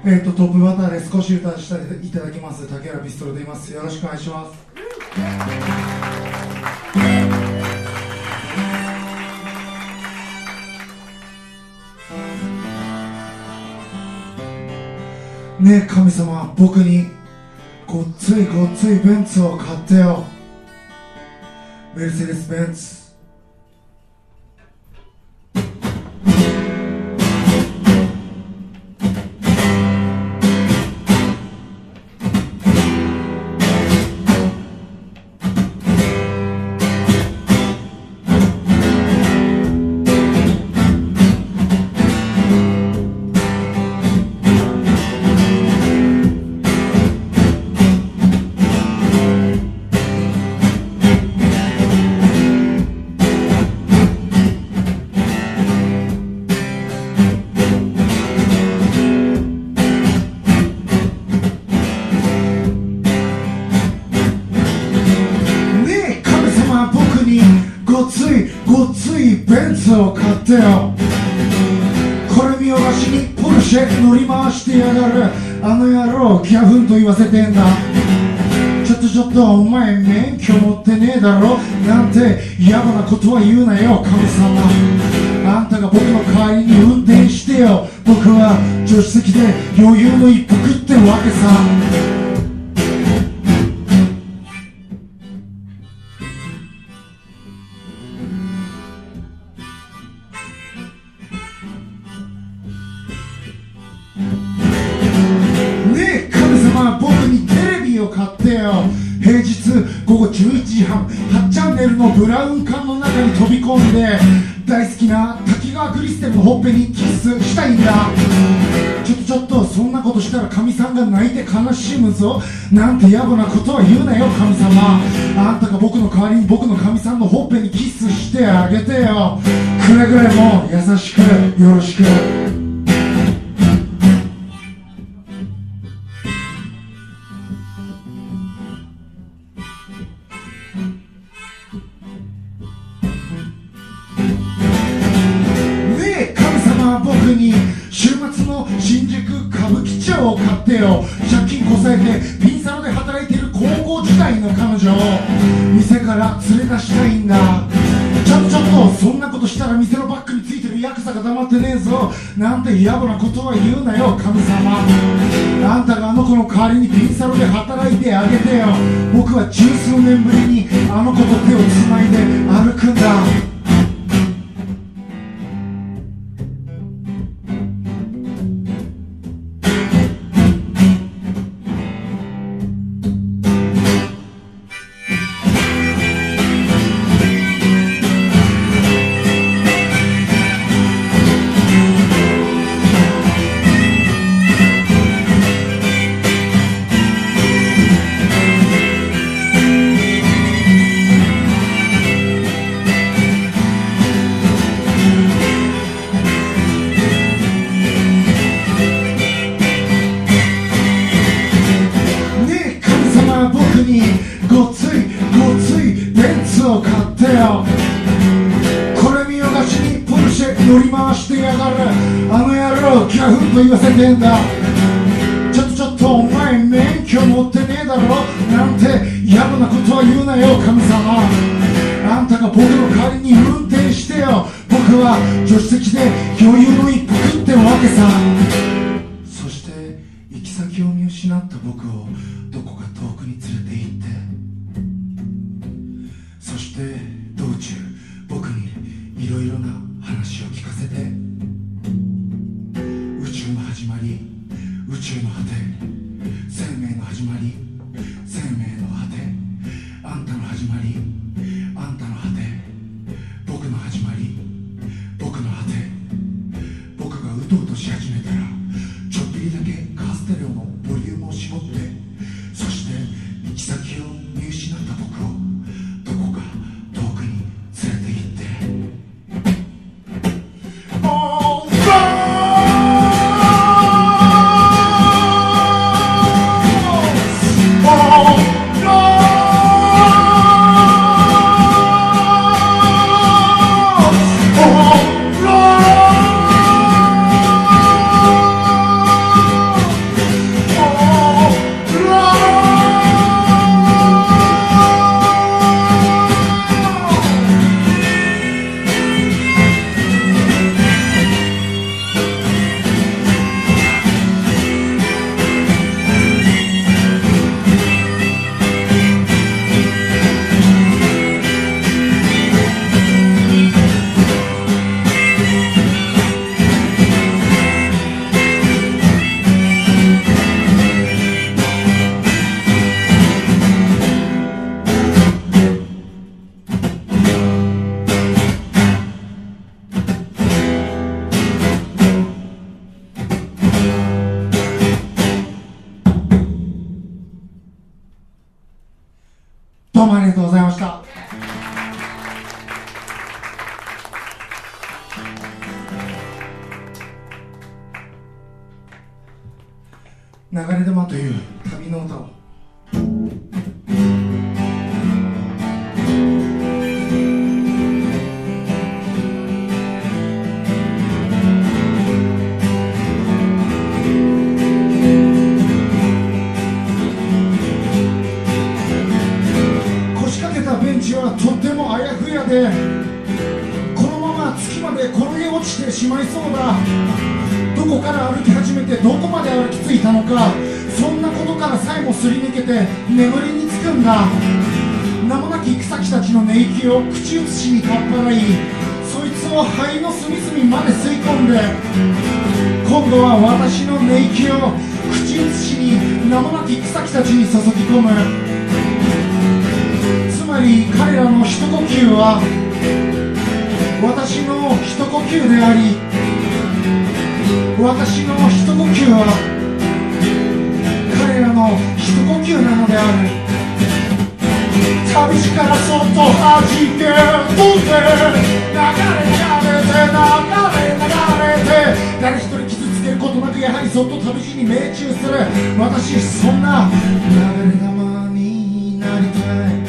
トップバッターで少し歌わせていただきます竹原ピストルと言います。よろしくお願いします。ねえ神様、僕にごっついごっついベンツを買ってよ。メルセデス・ベンツ。を買ってよ。これ見よがしにポルシェ乗り回してやがるあの野郎ギャフンと言わせてんだ。ちょっとお前免許持ってねえだろなんて野暮なことは言うなよ神様。あんたが僕の代わりに運転してよ。僕は助手席で余裕の一服ってわけさ。平日午後11時半8チャンネルのブラウン管の中に飛び込んで大好きな滝川クリステルのほっぺにキスしたいんだ。ちょっとそんなことしたら神さんが泣いて悲しむぞなんて野暮なことは言うなよ神様。あんたが僕の代わりに僕の神さんのほっぺにキスしてあげてよ。くれぐれも優しくよろしく。週末の新宿歌舞伎町を買ってよ。借金こさえてピンサロで働いている高校時代の彼女を店から連れ出したいんだ。ちょっとそんなことしたら店のバッグについてるヤクザが黙ってねえぞなんて野暮なことは言うなよ神様。あんたがあの子の代わりにピンサロで働いてあげてよ。僕は十数年ぶりにあの子と手をつないで歩くんだ。乗り回してやがるあの野郎ギャフンと言わせてんだ。ちょっとお前免許持ってねえだろなんて野暮なことは言うなよ神様。あんたが僕の代わりに運転してよ。僕は助手席で余裕の一服ってわけさ。そして行き先を見失った僕をどこか遠くに連れて行って、そして道中僕にいろいろな話を聞かせて、宇宙の始まり宇宙の果て、生命の始まり生命の果て、あんたの始まりあんたの果て、僕の始まり僕の果て。僕がうとうとし始めたらちょっぴりだけカステレオのボリュームを絞って、そして行き先を見失った僕をどこか遠くに連れて行って。 流れ玉という旅の歌を。腰掛けたベンチはとってもあやふやで、このまま月まで転げ落ちてしまいそうだ。どこから歩き始めてどこまで歩き着いたのか、そんなことからさえもすり抜けて眠りにつくんだ。名もなき草木たちの寝息を口移しにかっぱらい、そいつを肺の隅々まで吸い込んで、今度は私の寝息を口移しに名もなき草木たちに注ぎ込む。つまり彼らの一呼吸は私の一呼吸であり、私の一呼吸は彼らの一呼吸なのである。旅路からそっと弾け飛んで、流れ誰一人傷つけることなく、やはりそっと旅路に命中する。私そんな流れ玉になりたい。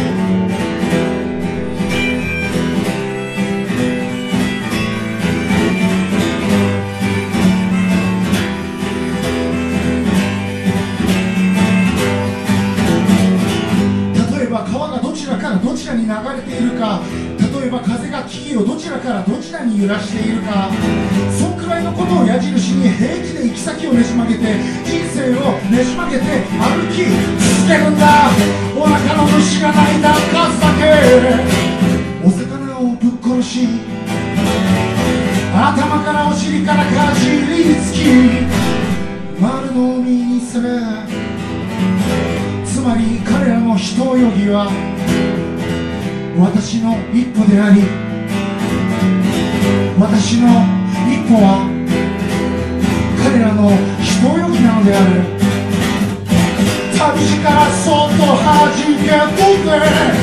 どちらに流れているか、例えば風が木々をどちらからどちらに揺らしているか、そんくらいのことを矢印に平気で行き先をねじ曲げて、人生をねじ曲げて歩き続けるんだ。お腹の虫が鳴いた数だけお魚をぶっ殺し、頭からお尻からかじりつき丸のみにする。つまり彼らの一泳ぎは私の一歩であり、私の一歩は彼らの一泳ぎなのである。旅路からそっと弾け飛んで、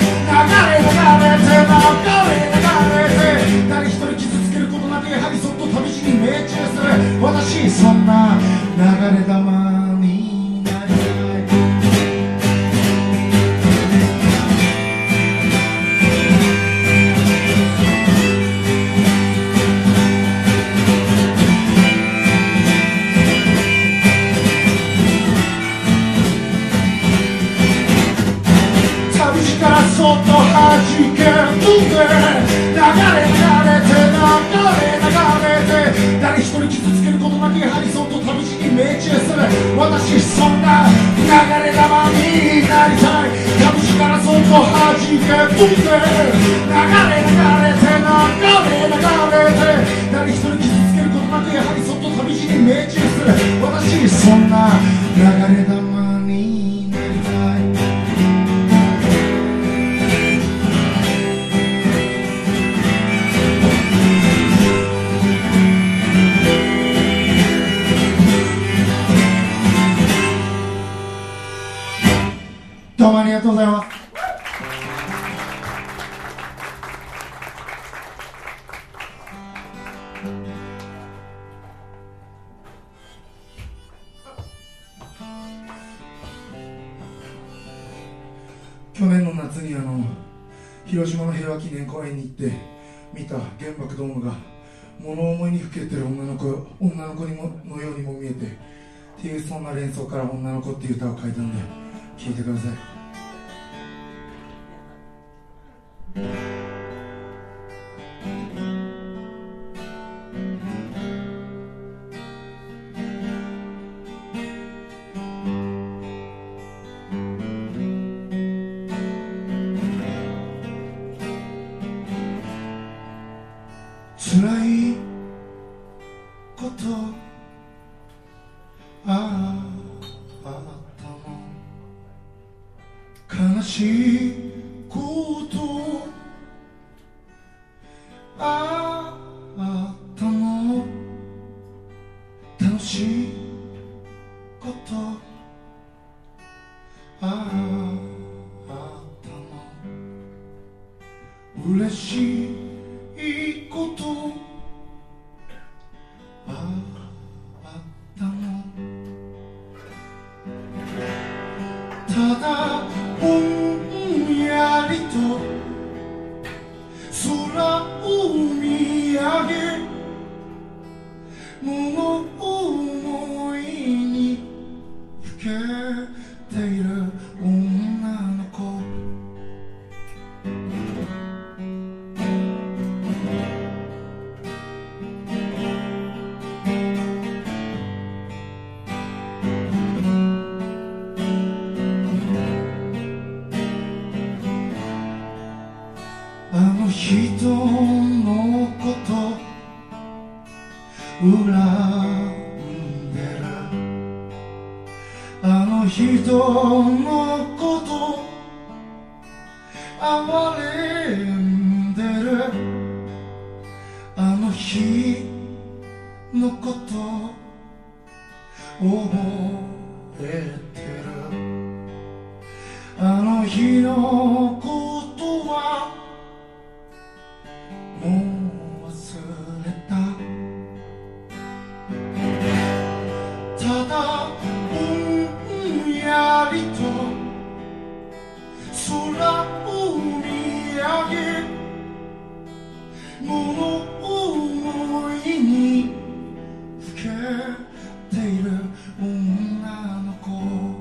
誰一人傷つけることなく、やはりそっと旅路に命中する。私そんな流れ玉になりたい。そっと弾け飛んで、誰一人傷つけることなく、やはりそっと旅路に命中する。私そんな流れ玉になりたい。旅路からそっと弾け飛んで、誰一人傷つけることなく、やはりそっと旅路に命中する。私そんな流れ玉になりたい。どうもありがとうございます。去年の夏に広島の平和記念公園に行って見た原爆ドームが物思いにふけてる女の子にものようにも見えてっていう、そんな連想から女の子っていう歌を書いたんで聴いてください。辛いことあったの、悲しいことあったの、楽しいことあったの、嬉しいことあったの、 の人のこと恨んでる、あの人のこと哀れんでる、あの日のこと覚えてる、あの日のことはもう忘れた、ただぼんやりと空を見上げ物思いにふけている女の子、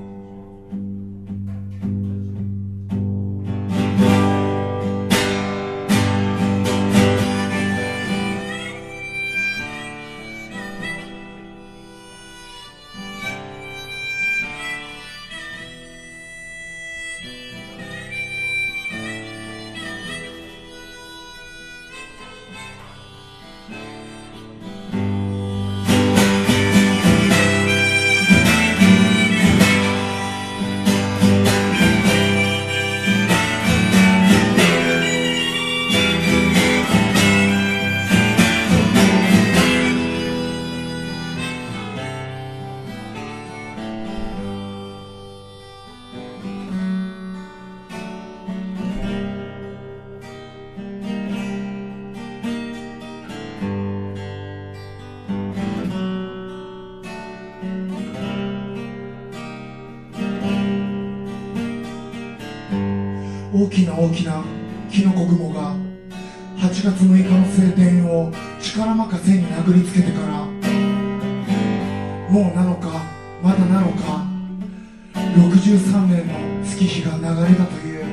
大きな大きなキノコ雲が8月6日の晴天を力任せに殴りつけてから、もうなのかまだなのか63年の月日が流れたという。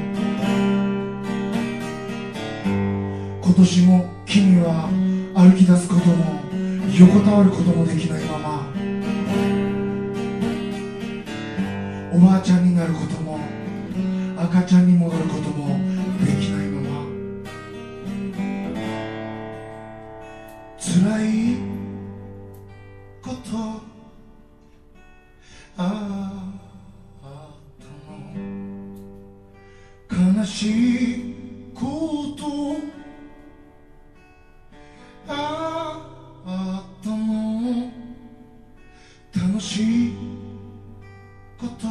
今年も君は歩き出すことも横たわることもできないまま、おばあちゃんになることも赤ちゃんに戻ることもできないまま、辛いことあったの、悲しいことあったの、楽しいこと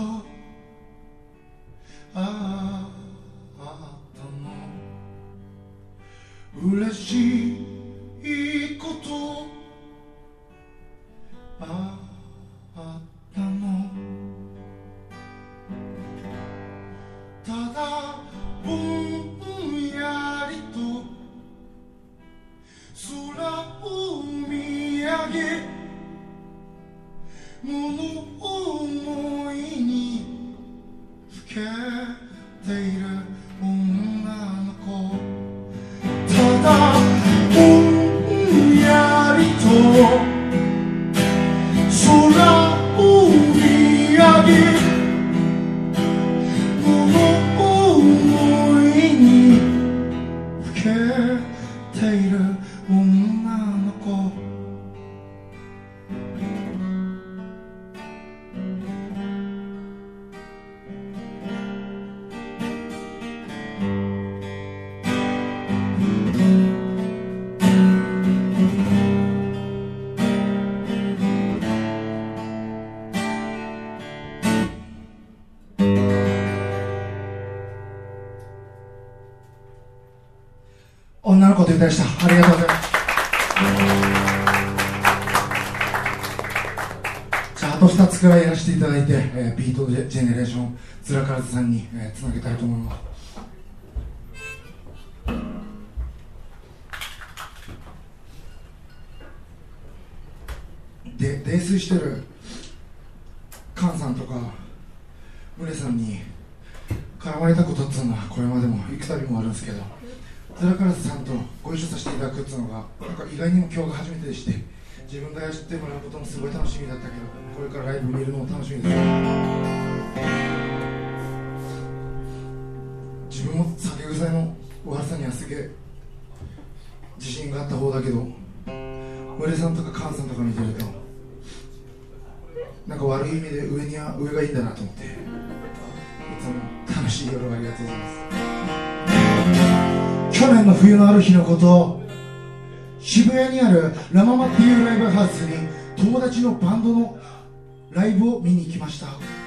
あったの、嬉しいことあったの、ただぼんやりと空を見上げ物思いにふけている女の子、ただぼんやりと空を見上げ物思いにふけている女の子、女の子と歌いました。ありがとうございます。じゃああと2つくらいやらせていただいて、ビートジェネレーションズラカラズさんに、つなげたいと思います。で泥酔してる菅さんとか宗さんに絡まれたことっていうのはこれまでも幾度もあるんですけど、ズラカラズさんとご一緒させていただくっていうのがなんか意外にも今日が初めてでして、自分がやってもらうこともすごい楽しみだったけど、これからライブ見るのも楽しみです。自分も酒臭いの悪さにはすげえ自信があった方だけど、俺さんとかカンさんとか見てるとなんか悪い意味で上がいいんだなと思って、いつも楽しい夜をありがとうございます。去年の冬のある日のこと、渋谷にあるラママっていうライブハウスに友達のバンドのライブを見に行きました。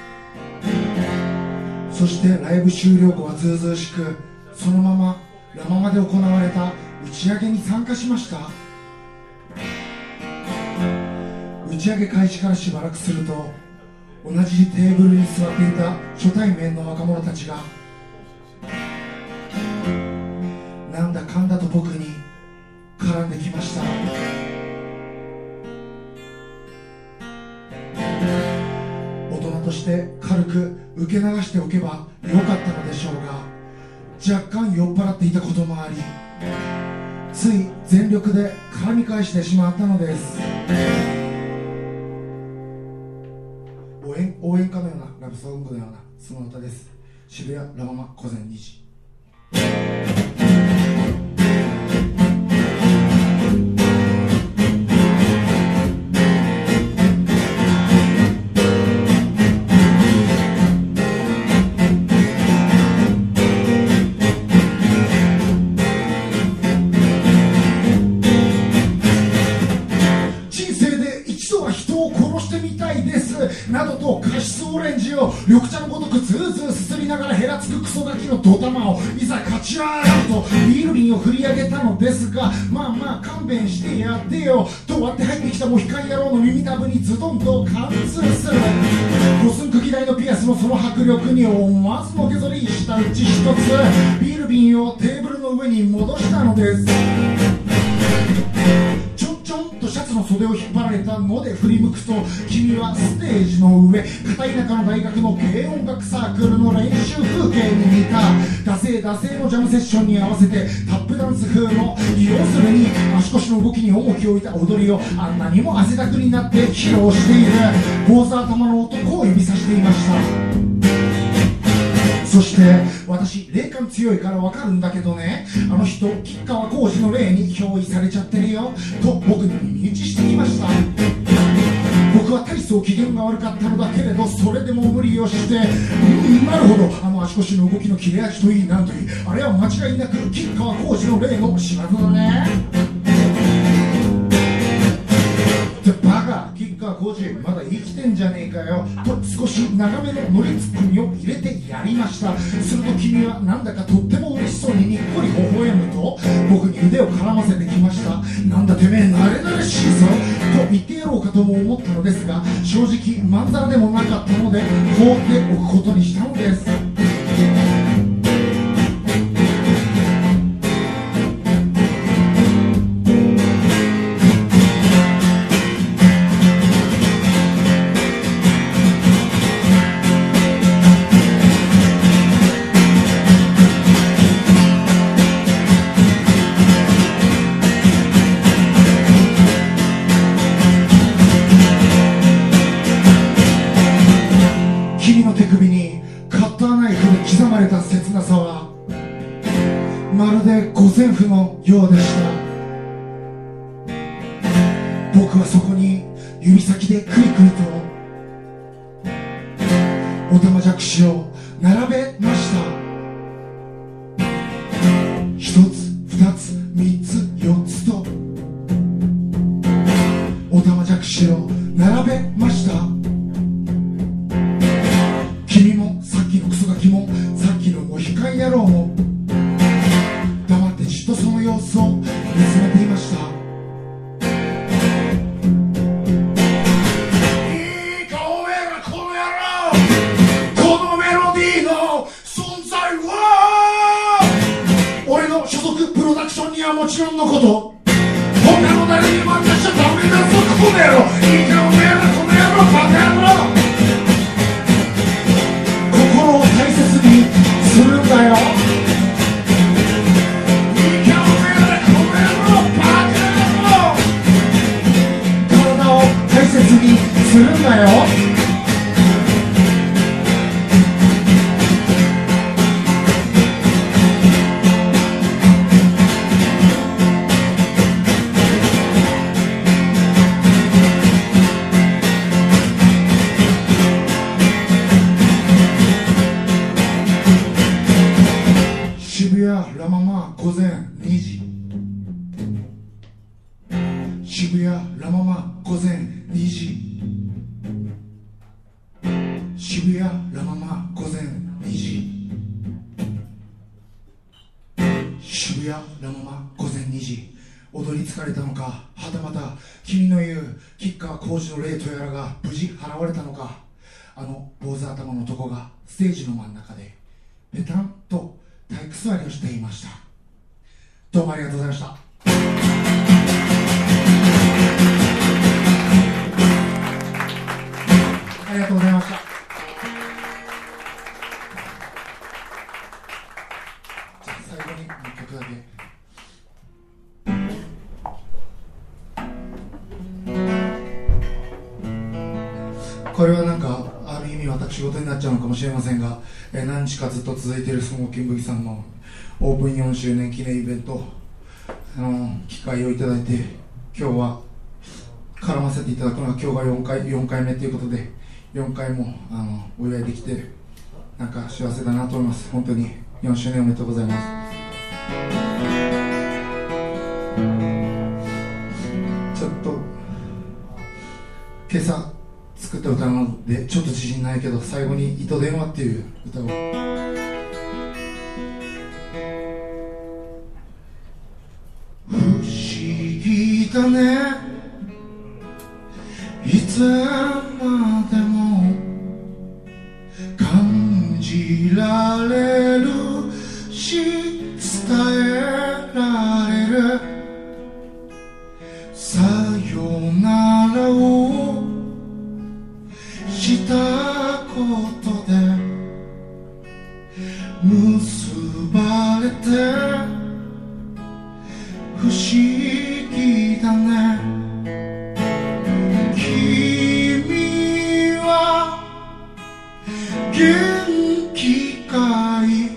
そしてライブ終了後はずうずうしく、そのままラママで行われた打ち上げに参加しました。打ち上げ開始からしばらくすると、同じテーブルに座っていた初対面の若者たちがなんだかんだと僕に絡んできました。大人として軽く受け流しておけばよかったのでしょうが、若干酔っ払っていたこともあり、つい全力で絡み返してしまったのです。応援歌のようなラブソングのようなその歌です。渋谷ラママ午前2時。などとカシスオレンジを緑茶のごとくズーズーすすりながらヘラつくクソガキのドタマをいざ勝ち上がるとビール瓶を振り上げたのですが、まあまあ勘弁してやってよと割って入ってきたモヒカン野郎の耳たぶにズドンと貫通する。五寸釘大のピアスのその迫力に思わずのけぞりしたうち一つビール瓶をテーブルの上に戻したのです。ちょんとシャツの袖を引っ張られたので振り向くと、君はステージの上、片田舎の大学の軽音楽サークルの練習風景に似たダセーのジャムセッションに合わせてタップダンス風の、要するに足腰の動きに重きを置いた踊りをあんなにも汗だくになって披露している坊主頭の男を指さしていました。そして私霊感強いから分かるんだけどね、あの人吉川晃司の霊に憑依されちゃってるよと僕に耳打ちしてきました。僕は大層機嫌が悪かったのだけれど、それでも無理をして、なるほど、あの足腰の動きの切れ味といいなんといい、あれは間違いなく吉川晃司の霊の仕業だねってバカ、吉川晃司まだ生きてんじゃねえかよと少し長めのノリツッコミを入れてやりました。すると君はなんだかとっても嬉しそうににっこり微笑むと僕に腕を絡ませてきました。なんだてめえ慣れ慣れしいぞと言ってやろうかとも思ったのですが、正直まんざらでもなかったので放っておくことにしたのです。切なさはまるで五線譜のようでした。僕はそこに指先でクイクイとおたまじゃくしを並べました。一つ二つ三つ四つとおたまじゃくしを並べました。君もさっきのクソガキもさっきのモヒカン野郎も黙ってじっとその様子を見つめていました。いいかおめえらこの野郎、このメロディーの存在は俺の所属プロダクションにはもちろんのこと他の誰に任せちゃダメだぞこの野郎。いいかおめえらこの野郎バカ野郎、心を大切にするんだよ。いいかおめえらこの野郎バカ野郎、体を大切にするんだよ。 渋谷ラ・ママ午前2時、渋谷ラ・ママ午前2時、渋谷ラ・ママ午前2時。踊り疲れたのか、はたまた君の言う吉川晃司の霊とやらが無事払われたのか、あの坊主頭の男がステージの真ん中でペタンと体育座りをしていました。どうもありがとうございました。ありがとうございました。じゃあ最後にもう一曲だけ。これはなんかある意味私事になっちゃうのかもしれませんが、何日かずっと続いているスモーキンブギさんのオープン4周年記念イベント、機会をいただいて、今日は絡ませていただくのは今日が4回目ということで、4回もお祝いできてなんか幸せだなと思います。本当に4周年おめでとうございます。ちょっと今朝作った歌なのでちょっと自信ないけど、最後に「糸電話」っていう歌を。不思議だね、いつまでも感じられるし伝えられる、さよならをしたことで結ばれて不思議だね。君は元気かい、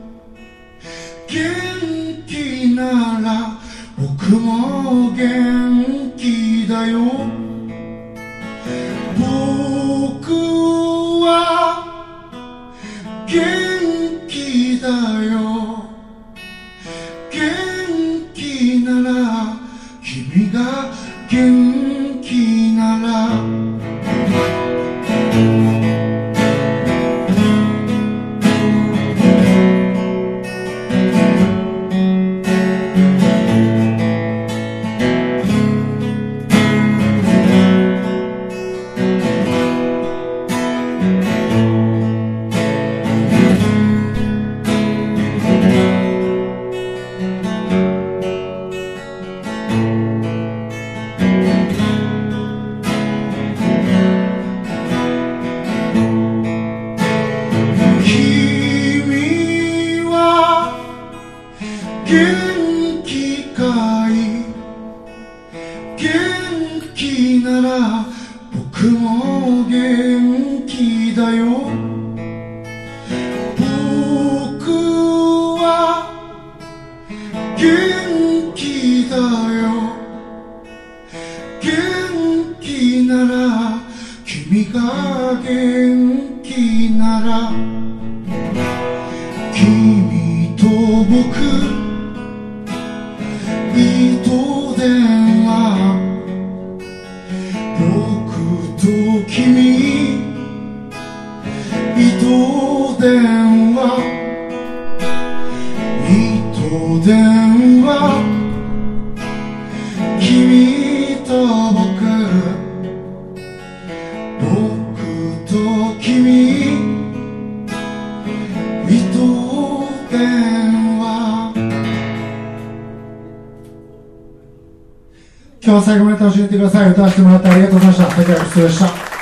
元気なら僕も元気だよ。僕は元気だよ。元気なら君が元気なら元気かい、元気なら僕も元気だよ。僕は元気だよ。元気なら君が元気なら、君と僕糸電話、僕と君糸電話、糸電話、君と僕、僕と君糸電話。今日は最後まで楽しんでください。歌わせてもらってありがとうございました。竹原失礼でした。